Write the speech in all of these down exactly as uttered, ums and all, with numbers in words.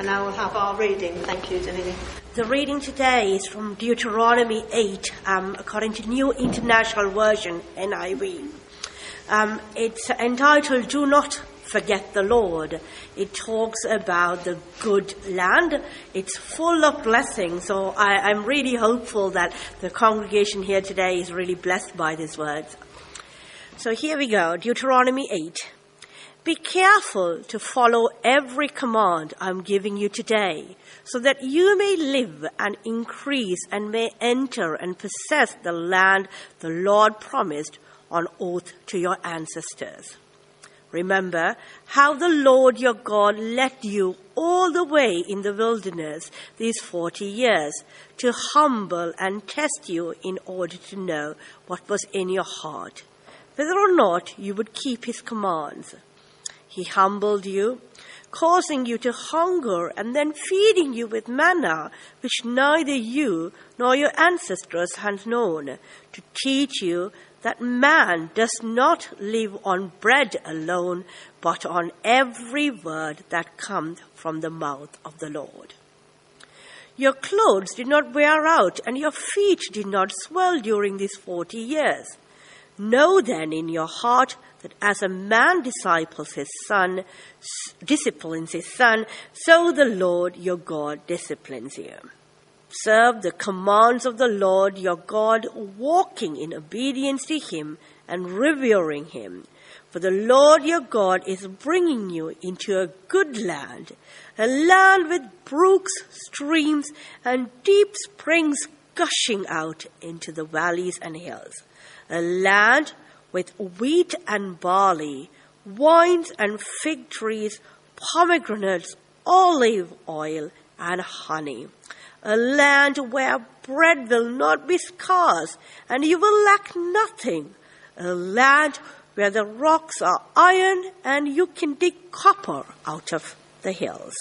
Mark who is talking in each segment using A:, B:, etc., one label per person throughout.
A: And now we'll have our reading. Thank you, Denise.
B: The reading today is from Deuteronomy eight, um, according to New International Version, N I V. Um, it's entitled, Do Not Forget the Lord. It talks about the good land. It's full of blessings, so I, I'm really hopeful that the congregation here today is really blessed by these words. So here we go, Deuteronomy eight. Be careful to follow every command I'm giving you today, so that you may live and increase and may enter and possess the land the Lord promised on oath to your ancestors. Remember how the Lord your God led you all the way in the wilderness these forty years to humble and test you in order to know what was in your heart, whether or not you would keep his commands. He humbled you, causing you to hunger and then feeding you with manna, which neither you nor your ancestors had known, to teach you that man does not live on bread alone, but on every word that comes from the mouth of the Lord. Your clothes did not wear out, and your feet did not swell during these forty years. Know then in your heart that as a man disciples his son, disciplines his son, so the Lord your God disciplines you. Serve the commands of the Lord your God, walking in obedience to him and revering him. For the Lord your God is bringing you into a good land, a land with brooks, streams, and deep springs gushing out into the valleys and hills, a land with wheat and barley, wines and fig trees, pomegranates, olive oil, and honey. A land where bread will not be scarce, and you will lack nothing. A land where the rocks are iron, and you can dig copper out of the hills.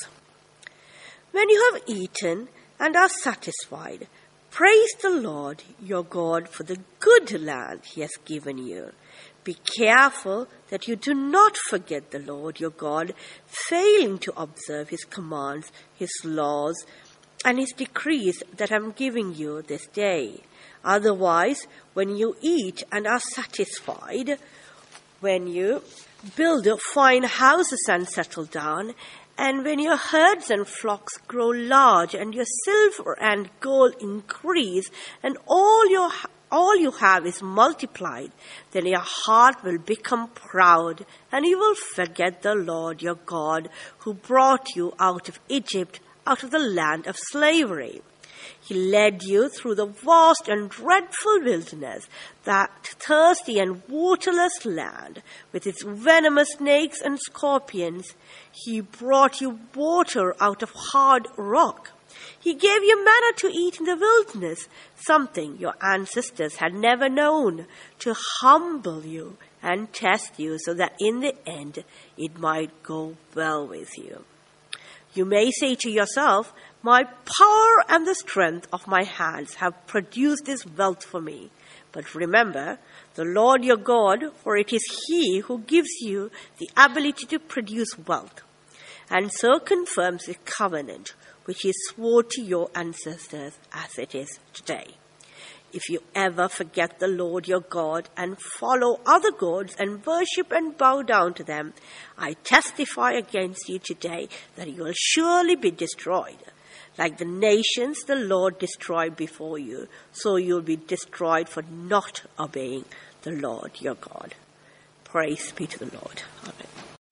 B: When you have eaten and are satisfied, praise the Lord your God for the good land he has given you. Be careful that you do not forget the Lord your God, failing to observe his commands, his laws, and his decrees that I am giving you this day. Otherwise, when you eat and are satisfied, when you build fine houses and settle down, and when your herds and flocks grow large, and your silver and gold increase, and all your all you have is multiplied, then your heart will become proud, and you will forget the Lord your God, who brought you out of Egypt, out of the land of slavery. He led you through the vast and dreadful wilderness, that thirsty and waterless land, with its venomous snakes and scorpions. He brought you water out of hard rock. He gave you manna to eat in the wilderness, something your ancestors had never known, to humble you and test you, so that in the end it might go well with you. You may say to yourself, my power and the strength of my hands have produced this wealth for me. But remember, the Lord your God, for it is he who gives you the ability to produce wealth, and so confirms the covenant which he swore to your ancestors as it is today. If you ever forget the Lord your God and follow other gods and worship and bow down to them, I testify against you today that you will surely be destroyed. Like the nations the Lord destroyed before you, so you will be destroyed for not obeying the Lord your God. Praise be to the Lord. Amen.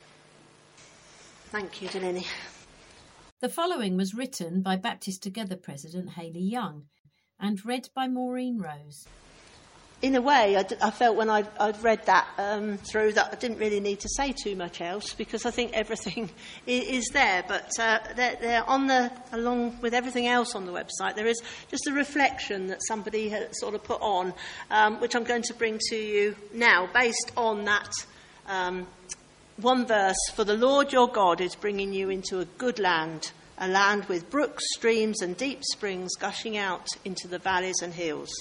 A: Thank you, Delaney.
C: The following was written by Baptist Together President Hayley Young and read by Maureen Rose.
A: In a way, I, d- I felt when I'd, I'd read that um, through that I didn't really need to say too much else, because I think everything is, is there. But uh, they're, they're on the, along with everything else on the website, there is just a reflection that somebody has sort of put on, um, which I'm going to bring to you now, based on that um, one verse. For the Lord your God is bringing you into a good land, a land with brooks, streams and deep springs gushing out into the valleys and hills.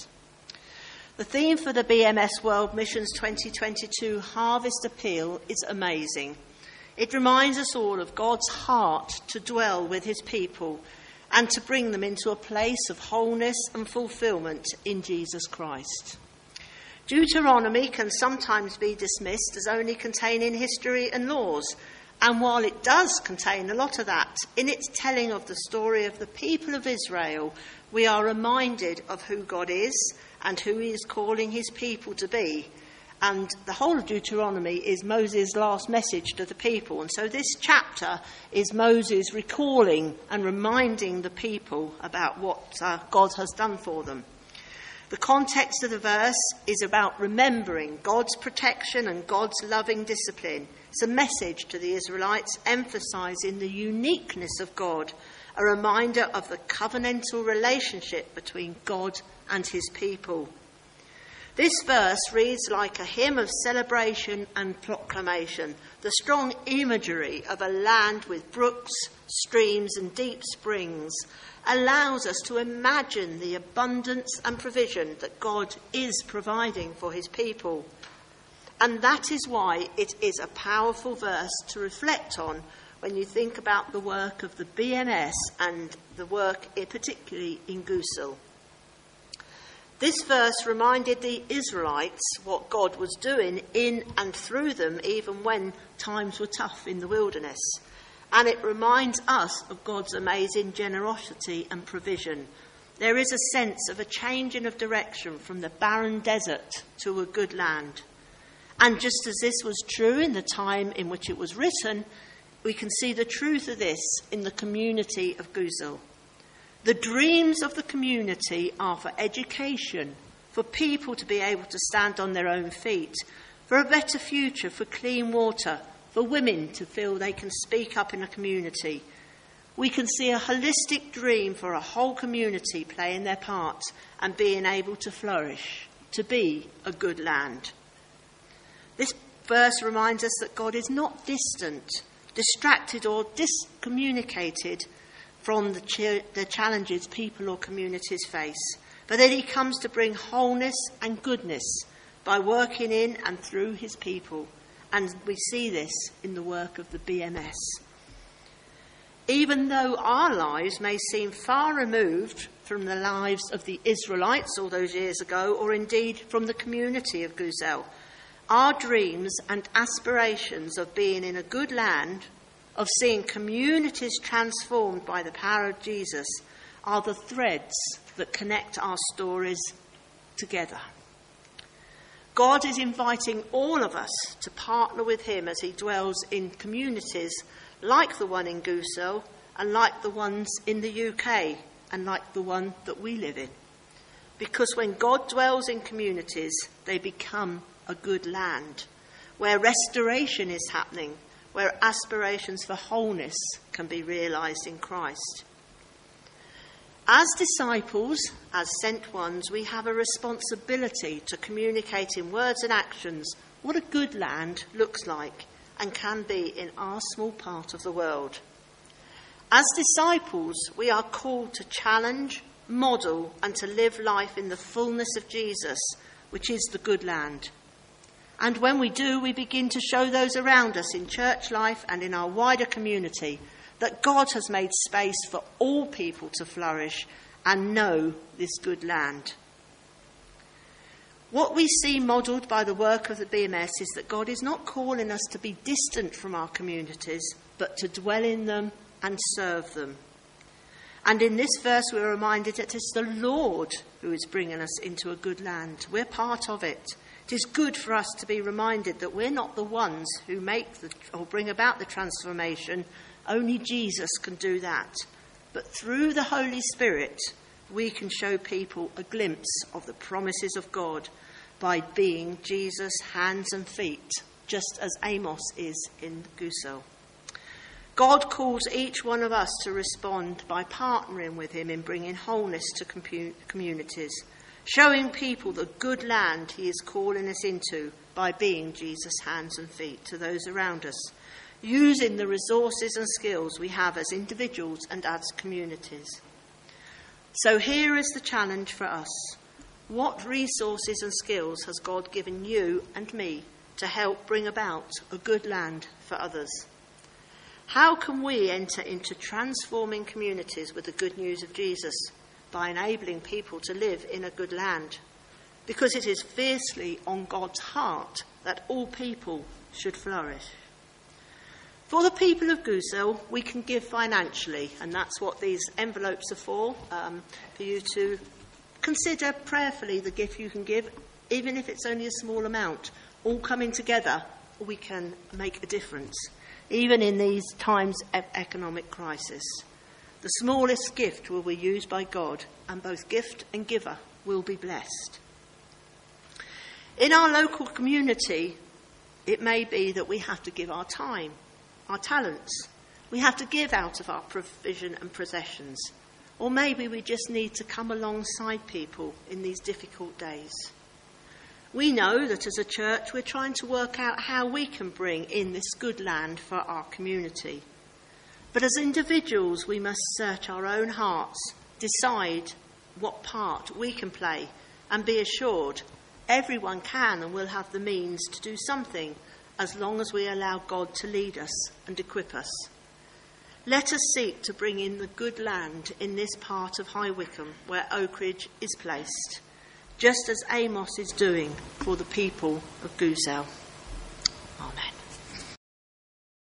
A: The theme for the B M S World Missions twenty twenty-two Harvest Appeal is amazing. It reminds us all of God's heart to dwell with his people and to bring them into a place of wholeness and fulfillment in Jesus Christ. Deuteronomy can sometimes be dismissed as only containing history and laws, and while it does contain a lot of that, in its telling of the story of the people of Israel, we are reminded of who God is and who he is calling his people to be. And the whole of Deuteronomy is Moses' last message to the people. And so this chapter is Moses recalling and reminding the people about what uh, God has done for them. The context of the verse is about remembering God's protection and God's loving discipline. It's a message to the Israelites emphasising the uniqueness of God, a reminder of the covenantal relationship between God and his people. This verse reads like a hymn of celebration and proclamation. The strong imagery of a land with brooks, streams and deep springs allows us to imagine the abundance and provision that God is providing for his people. And that is why it is a powerful verse to reflect on when you think about the work of the B M S and the work particularly in Gusel. This verse reminded the Israelites what God was doing in and through them, even when times were tough in the wilderness. And it reminds us of God's amazing generosity and provision. There is a sense of a changing of direction from the barren desert to a good land. And just as this was true in the time in which it was written, we can see the truth of this in the community of Gusel. The dreams of the community are for education, for people to be able to stand on their own feet, for a better future, for clean water, for women to feel they can speak up in a community. We can see a holistic dream for a whole community playing their part and being able to flourish, to be a good land. This verse reminds us that God is not distant, distracted or discommunicated from the, ch- the challenges people or communities face, but that he comes to bring wholeness and goodness by working in and through his people. And we see this in the work of the B M S. Even though our lives may seem far removed from the lives of the Israelites all those years ago, or indeed from the community of Gusel, our dreams and aspirations of being in a good land, of seeing communities transformed by the power of Jesus, are the threads that connect our stories together. God is inviting all of us to partner with him as he dwells in communities like the one in Gusel and like the ones in the U K and like the one that we live in. Because when God dwells in communities, they become a good land where restoration is happening, where aspirations for wholeness can be realised in Christ. As disciples, as sent ones, we have a responsibility to communicate in words and actions what a good land looks like and can be in our small part of the world. As disciples, we are called to challenge, model, and to live life in the fullness of Jesus, which is the good land. And when we do, we begin to show those around us in church life and in our wider community that God has made space for all people to flourish and know this good land. What we see modelled by the work of the B M S is that God is not calling us to be distant from our communities, but to dwell in them and serve them. And in this verse we're reminded that it's the Lord who is bringing us into a good land. We're part of it. It is good for us to be reminded that we're not the ones who make the, or bring about the transformation. Only Jesus can do that. But through the Holy Spirit, we can show people a glimpse of the promises of God by being Jesus' hands and feet, just as Amos is in Gusel. God calls each one of us to respond by partnering with him in bringing wholeness to compu- communities, showing people the good land he is calling us into by being Jesus' hands and feet to those around us, using the resources and skills we have as individuals and as communities. So here is the challenge for us. What resources and skills has God given you and me to help bring about a good land for others? How can we enter into transforming communities with the good news of Jesus? By enabling people to live in a good land. Because it is fiercely on God's heart that all people should flourish. For the people of Goosell, we can give financially, and that's what these envelopes are for, um, for you to consider prayerfully the gift you can give, even if it's only a small amount. All coming together, we can make a difference, even in these times of economic crisis. The smallest gift will be used by God, and both gift and giver will be blessed. In our local community, it may be that we have to give our time, our talents. We have to give out of our provision and possessions. Or maybe we just need to come alongside people in these difficult days. We know that as a church, we're trying to work out how we can bring in this good land for our community. But as individuals, we must search our own hearts, decide what part we can play, and be assured everyone can and will have the means to do something as long as we allow God to lead us and equip us. Let us seek to bring in the good land in this part of High Wycombe where Oakridge is placed, just as Amos is doing for the people of Goosell. Amen.